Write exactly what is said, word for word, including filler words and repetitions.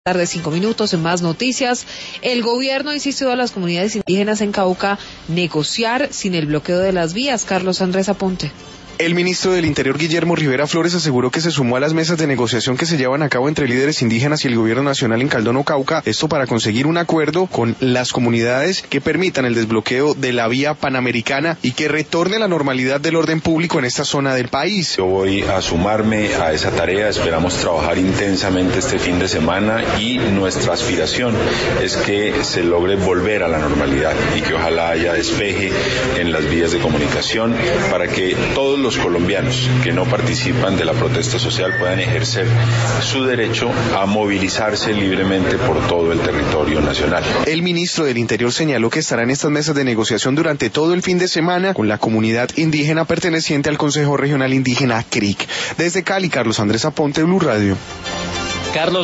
Tarde, cinco minutos, en más noticias. El gobierno insistió a las comunidades indígenas en Cauca negociar sin el bloqueo de las vías. Carlos Andrés Aponte. El ministro del Interior, Guillermo Rivera Flores, aseguró que se sumó a las mesas de negociación que se llevan a cabo entre líderes indígenas y el gobierno nacional en Caldono, Cauca, esto para conseguir un acuerdo con las comunidades que permitan el desbloqueo de la vía panamericana y que retorne la normalidad del orden público en esta zona del país. Yo voy a sumarme a esa tarea, esperamos trabajar intensamente este fin de semana y nuestra aspiración es que se logre volver a la normalidad y que ojalá haya despeje en las vías de comunicación para que todos los colombianos que no participan de la protesta social puedan ejercer su derecho a movilizarse libremente por todo el territorio nacional. El ministro del Interior señaló que estará en estas mesas de negociación durante todo el fin de semana con la comunidad indígena perteneciente al Consejo Regional Indígena C R I C. Desde Cali, Carlos Andrés Aponte, Blue Radio. Carlos